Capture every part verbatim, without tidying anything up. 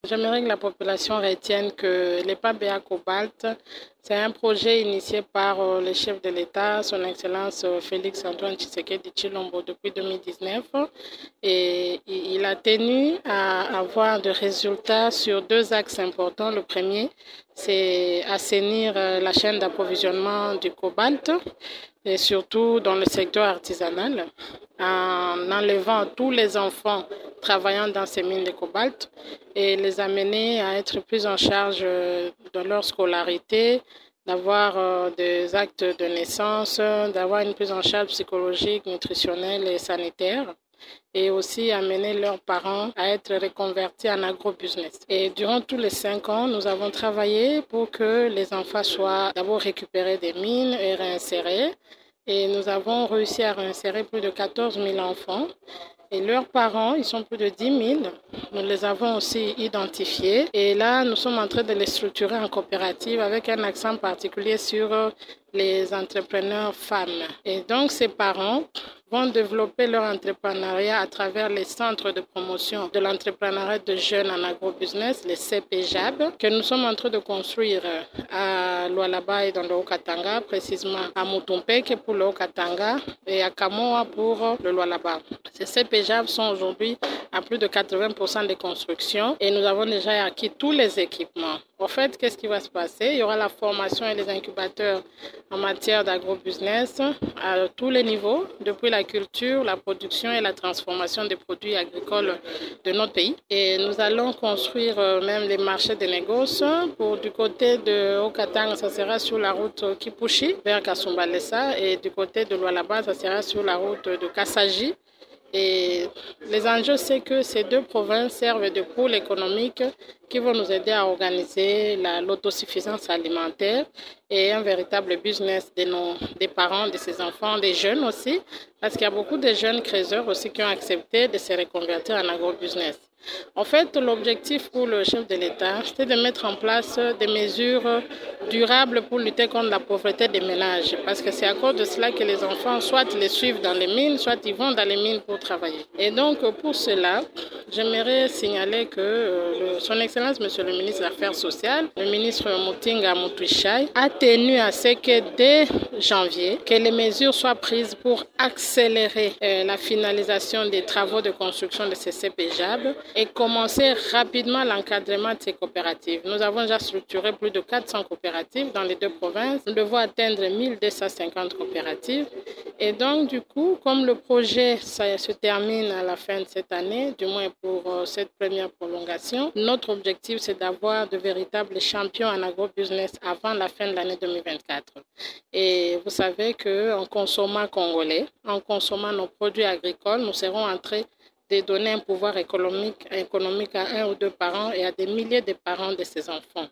J'aimerais que la population retienne que l'E P A B A Cobalt, c'est un projet initié par euh, le chef de l'État, son Excellence euh, Félix Antoine Tshisekedi Tshilombo depuis deux mille dix-neuf. Et il a tenu à avoir des résultats sur deux axes importants. Le premier, c'est assainir euh, la chaîne d'approvisionnement du cobalt, et surtout dans le secteur artisanal, en enlevant tous les enfants travaillant dans ces mines de cobalt et les amener à être plus en charge de leur scolarité, d'avoir des actes de naissance, d'avoir une prise en charge psychologique, nutritionnelle et sanitaire, et aussi amener leurs parents à être reconvertis en agro-business. Et durant tous les cinq ans, nous avons travaillé pour que les enfants soient d'abord récupérés des mines et réinsérés. Et nous avons réussi à réinsérer plus de quatorze mille enfants. Et leurs parents, ils sont plus de dix mille. Nous les avons aussi identifiés. Et là, nous sommes en train de les structurer en coopérative avec un accent particulier sur les entrepreneurs femmes. Et donc, ces parents vont développer leur entrepreneuriat à travers les centres de promotion de l'entrepreneuriat de jeunes en agrobusiness, les C P J A B, que nous sommes en train de construire à Lualaba et dans le Haut-Katanga, précisément à Mutumpeke pour le Haut-Katanga et à Kamoa pour le Lualaba. Ces C P J A B sont aujourd'hui à plus de quatre-vingts pour cent de construction et nous avons déjà acquis tous les équipements. En fait, qu'est-ce qui va se passer? Il y aura la formation et les incubateurs en matière d'agrobusiness à tous les niveaux, depuis la culture, la production et la transformation des produits agricoles de notre pays. Et nous allons construire même les marchés de négoce. Pour du côté de Haut-Katanga, ça sera sur la route Kipushi vers Kasumbalesa et du côté de Lualaba, ça sera sur la route de Kassaji. Et les enjeux, c'est que ces deux provinces servent de pôles économiques qui vont nous aider à organiser la, l'autosuffisance alimentaire et un véritable business de nos, des parents, de ces enfants, des jeunes aussi, parce qu'il y a beaucoup de jeunes créateurs aussi qui ont accepté de se reconvertir en agrobusiness. En fait, l'objectif pour le chef de l'État, c'était de mettre en place des mesures durables pour lutter contre la pauvreté des ménages. Parce que c'est à cause de cela que les enfants, soit les suivent dans les mines, soit ils vont dans les mines pour travailler. Et donc, pour cela, j'aimerais signaler que euh, son Excellence, Monsieur le ministre des Affaires sociales, le ministre Mutinga Mutwichai, a tenu à ce que dès janvier, que les mesures soient prises pour accélérer euh, la finalisation des travaux de construction de ces C P J A B et commencer rapidement l'encadrement de ces coopératives. Nous avons déjà structuré plus de quatre cents coopératives dans les deux provinces. Nous devons atteindre mille deux cent cinquante coopératives. Et donc, du coup, comme le projet ça, se termine à la fin de cette année, du moins pour euh, cette première prolongation, notre objectif, c'est d'avoir de véritables champions en agrobusiness avant la fin de l'année deux mille vingt-quatre. Et vous savez qu'en consommant congolais, en consommant nos produits agricoles, nous serons en train de donner un pouvoir économique, économique à un ou deux parents et à des milliers de parents de ces enfants.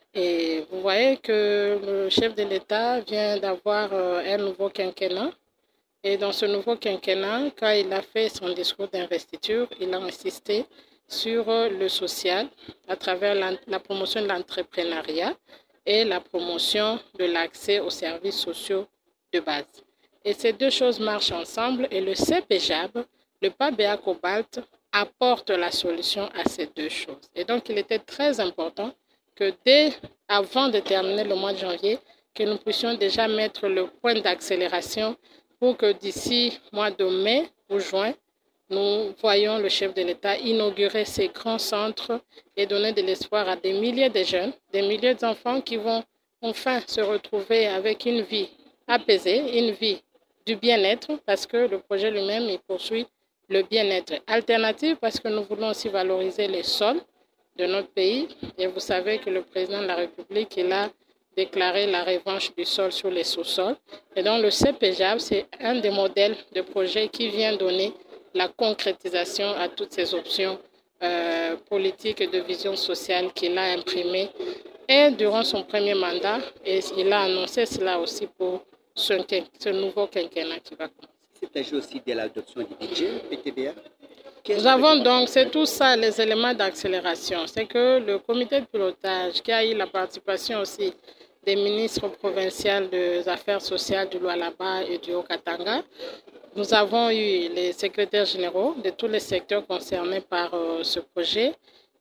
Et vous voyez que le chef de l'État vient d'avoir un nouveau quinquennat. Et dans ce nouveau quinquennat, quand il a fait son discours d'investiture, il a insisté sur le social à travers la, la promotion de l'entrepreneuriat et la promotion de l'accès aux services sociaux de base. Et ces deux choses marchent ensemble et le C P J A B, le P A B A Cobalt, apporte la solution à ces deux choses. Et donc, il était très important que dès avant de terminer le mois de janvier, que nous puissions déjà mettre le point d'accélération pour que d'ici mois de mai ou juin, nous voyons le chef de l'État inaugurer ces grands centres et donner de l'espoir à des milliers de jeunes, des milliers d'enfants qui vont enfin se retrouver avec une vie apaisée, une vie du bien-être, parce que le projet lui-même, il poursuit le bien-être alternatif, parce que nous voulons aussi valoriser les sols de notre pays. Et vous savez que le président de la République, il a déclaré la revanche du sol sur les sous-sols. Et donc le C P J A B, c'est un des modèles de projet qui vient donner la concrétisation à toutes ces options euh, politiques et de vision sociale qu'il a imprimées et durant son premier mandat. Et il a annoncé cela aussi pour ce, ce nouveau quinquennat qui va commencer. Il s'agit aussi de l'adoption du budget P T B A. Nous avons donc, c'est tout ça, les éléments d'accélération. C'est que le comité de pilotage, qui a eu la participation aussi des ministres provinciaux des Affaires sociales du Lualaba et du Haut-Katanga, nous avons eu les secrétaires généraux de tous les secteurs concernés par euh, ce projet.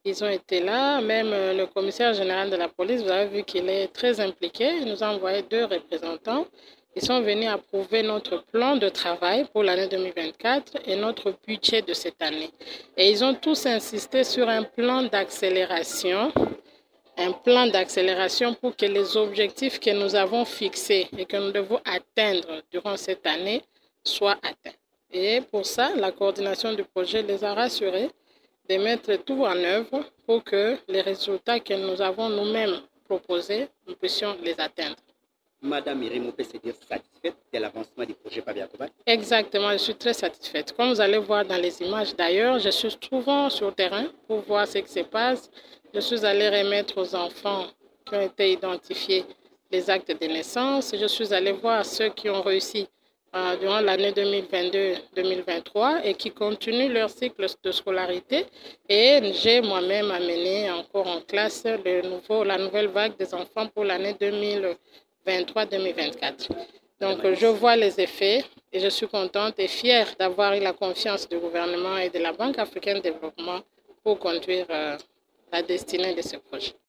Ils ont été là, même euh, le commissaire général de la police, vous avez vu qu'il est très impliqué. Il nous a envoyé deux représentants. Ils sont venus approuver notre plan de travail pour l'année deux mille vingt-quatre et notre budget de cette année. Et ils ont tous insisté sur un plan d'accélération, un plan d'accélération pour que les objectifs que nous avons fixés et que nous devons atteindre durant cette année soient atteints. Et pour ça, la coordination du projet les a rassurés de mettre tout en œuvre pour que les résultats que nous avons nous-mêmes proposés, nous puissions les atteindre. Madame Irimo peut se dire satisfaite de l'avancement du projet Pabia Cobalt? Exactement, je suis très satisfaite. Comme vous allez voir dans les images d'ailleurs, je suis souvent sur le terrain pour voir ce qui se passe. Je suis allée remettre aux enfants qui ont été identifiés les actes de naissance. Je suis allée voir ceux qui ont réussi euh, durant l'année deux mille vingt-deux deux mille vingt-trois et qui continuent leur cycle de scolarité. Et j'ai moi-même amené encore en classe le nouveau, la nouvelle vague des enfants pour l'année deux mille vingt-trois deux mille vingt-quatre. Donc, je vois les effets et je suis contente et fière d'avoir eu la confiance du gouvernement et de la Banque africaine de développement pour conduire euh, la destinée de ce projet.